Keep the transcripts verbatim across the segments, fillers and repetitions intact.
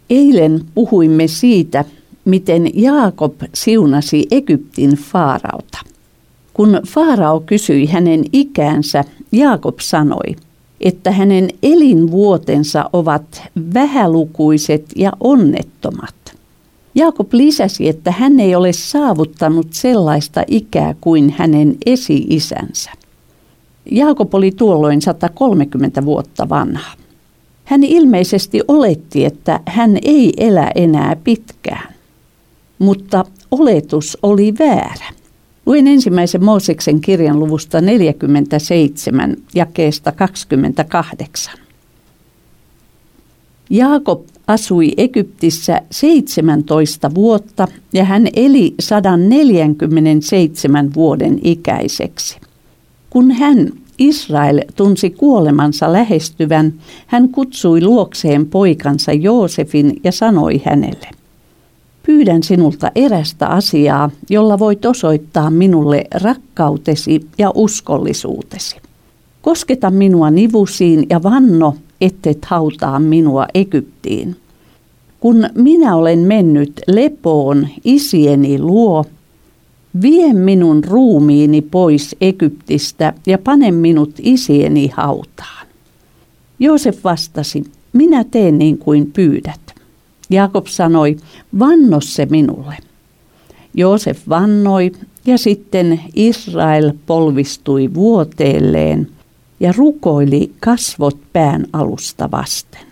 Eilen puhuimme siitä, miten Jaakob siunasi Egyptin faaraota. Kun faarao kysyi hänen ikäänsä, Jaakob sanoi, että hänen elinvuotensa ovat vähälukuiset ja onnettomat. Jaakob lisäsi, että hän ei ole saavuttanut sellaista ikää kuin hänen esi-isänsä. Jaakob oli tuolloin sata kolmekymmentä vuotta vanha. Hän ilmeisesti oletti, että hän ei elä enää pitkään. Mutta oletus oli väärä. Luin ensimmäisen Mooseksen kirjan luvusta neljäkymmentäseitsemän, jakeesta kaksikymmentäkahdeksan. Jaakob asui Egyptissä seitsemäntoista vuotta ja hän eli sata neljäkymmentäseitsemän vuoden ikäiseksi. Kun hän, Israel, tunsi kuolemansa lähestyvän, hän kutsui luokseen poikansa Joosefin ja sanoi hänelle: pyydän sinulta erästä asiaa, jolla voit osoittaa minulle rakkautesi ja uskollisuutesi. Kosketa minua nivusiin ja vanno, ettet hautaa minua Egyptiin. Kun minä olen mennyt lepoon isieni luo, vie minun ruumiini pois Egyptistä ja pane minut isieni hautaan. Joosef vastasi: minä teen niin kuin pyydät. Jaakob sanoi: vanno se minulle. Joosef vannoi ja sitten Israel polvistui vuoteelleen ja rukoili kasvot pään alusta vasten.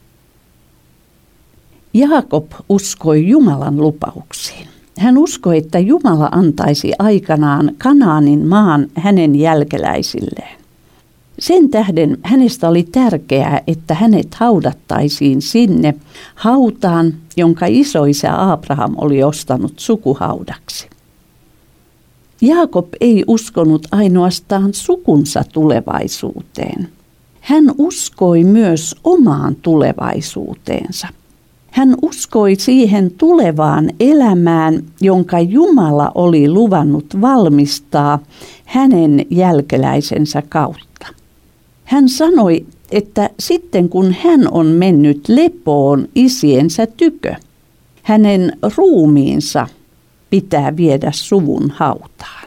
Jaakob uskoi Jumalan lupauksiin. Hän uskoi, että Jumala antaisi aikanaan Kanaanin maan hänen jälkeläisilleen. Sen tähden hänestä oli tärkeää, että hänet haudattaisiin sinne hautaan, jonka isoisä Abraham oli ostanut sukuhaudaksi. Jaakob ei uskonut ainoastaan sukunsa tulevaisuuteen. Hän uskoi myös omaan tulevaisuuteensa. Hän uskoi siihen tulevaan elämään, jonka Jumala oli luvannut valmistaa hänen jälkeläisensä kautta. Hän sanoi, että sitten kun hän on mennyt lepoon isiensä tykö, hänen ruumiinsa pitää viedä suvun hautaan.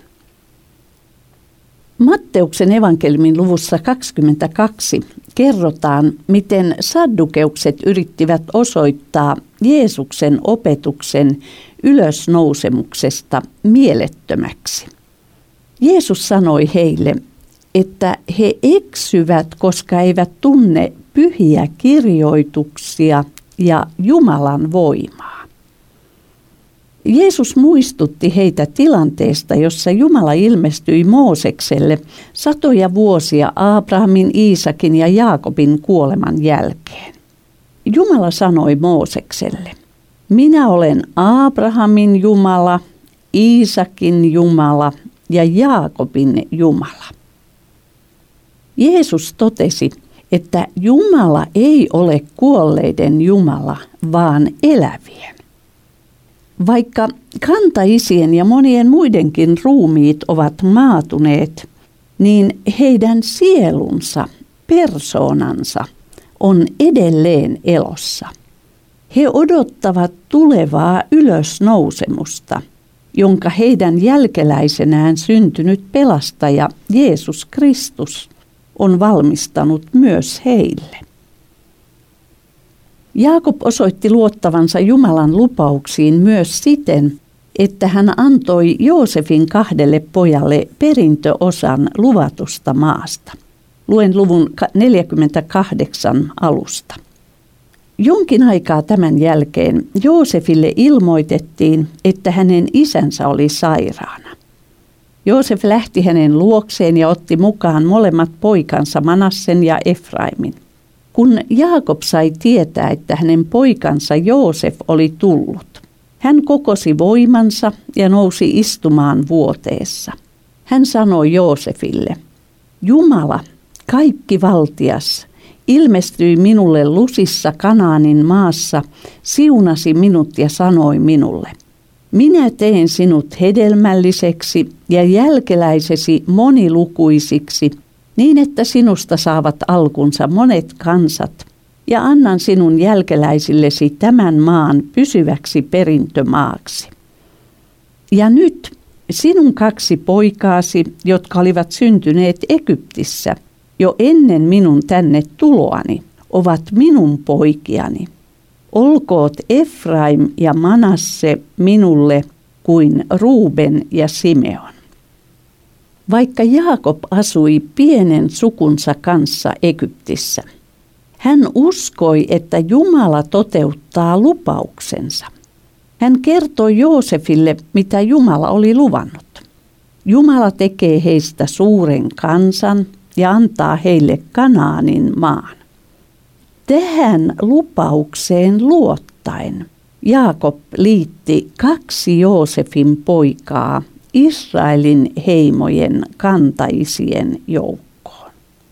Matteuksen evankeliumin luvussa kaksikymmentäkaksi kerrotaan, miten saddukeukset yrittivät osoittaa Jeesuksen opetuksen ylösnousemuksesta mielettömäksi. Jeesus sanoi heille, että he eksyvät, koska eivät tunne pyhiä kirjoituksia ja Jumalan voimaa. Jeesus muistutti heitä tilanteesta, jossa Jumala ilmestyi Moosekselle satoja vuosia Abrahamin, Iisakin ja Jaakobin kuoleman jälkeen. Jumala sanoi Moosekselle: minä olen Abrahamin Jumala, Iisakin Jumala ja Jaakobin Jumala. Jeesus totesi, että Jumala ei ole kuolleiden Jumala, vaan elävien. Vaikka kantaisien ja monien muidenkin ruumiit ovat maatuneet, niin heidän sielunsa, persoonansa on edelleen elossa. He odottavat tulevaa ylösnousemusta, jonka heidän jälkeläisenään syntynyt pelastaja Jeesus Kristus on valmistanut myös heille. Jaakob osoitti luottavansa Jumalan lupauksiin myös siten, että hän antoi Joosefin kahdelle pojalle perintöosan luvatusta maasta. Luen luvun neljäkymmentäkahdeksan alusta. Jonkin aikaa tämän jälkeen Joosefille ilmoitettiin, että hänen isänsä oli sairaana. Joosef lähti hänen luokseen ja otti mukaan molemmat poikansa Manassen ja Efraimin. Kun Jaakob sai tietää, että hänen poikansa Joosef oli tullut, hän kokosi voimansa ja nousi istumaan vuoteessa. Hän sanoi Joosefille: Jumala, kaikki valtias, ilmestyi minulle Lusissa Kanaanin maassa, siunasi minut ja sanoi minulle: minä teen sinut hedelmälliseksi ja jälkeläisesi monilukuisiksi, niin että sinusta saavat alkunsa monet kansat, ja annan sinun jälkeläisillesi tämän maan pysyväksi perintömaaksi. Ja nyt sinun kaksi poikaasi, jotka olivat syntyneet Egyptissä jo ennen minun tänne tuloani, ovat minun poikiani. Olkoot Efraim ja Manasse minulle kuin Ruuben ja Simeon. Vaikka Jaakob asui pienen sukunsa kanssa Egyptissä, hän uskoi, että Jumala toteuttaa lupauksensa. Hän kertoi Joosefille, mitä Jumala oli luvannut. Jumala tekee heistä suuren kansan ja antaa heille Kanaanin maan. Tähän lupaukseen luottaen Jaakob liitti kaksi Joosefin poikaa Israelin heimojen kantaisien joukkoon.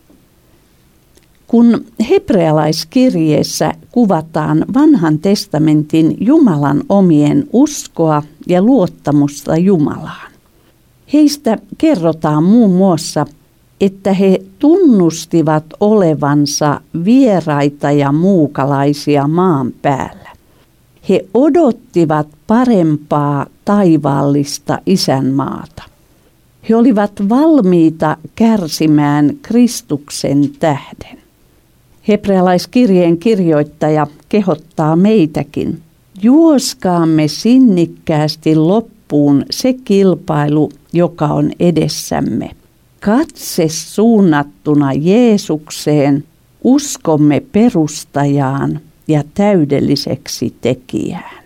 Kun hebrealaiskirjeessä kuvataan vanhan testamentin Jumalan omien uskoa ja luottamusta Jumalaan, heistä kerrotaan muun muassa, että he tunnustivat olevansa vieraita ja muukalaisia maan päällä. He odottivat parempaa taivaallista isänmaata. He olivat valmiita kärsimään Kristuksen tähden. Hebrealaiskirjeen kirjoittaja kehottaa meitäkin. Juoskaamme sinnikkäästi loppuun se kilpailu, joka on edessämme. Katse suunnattuna Jeesukseen, uskomme perustajaan ja täydelliseksi tekijään.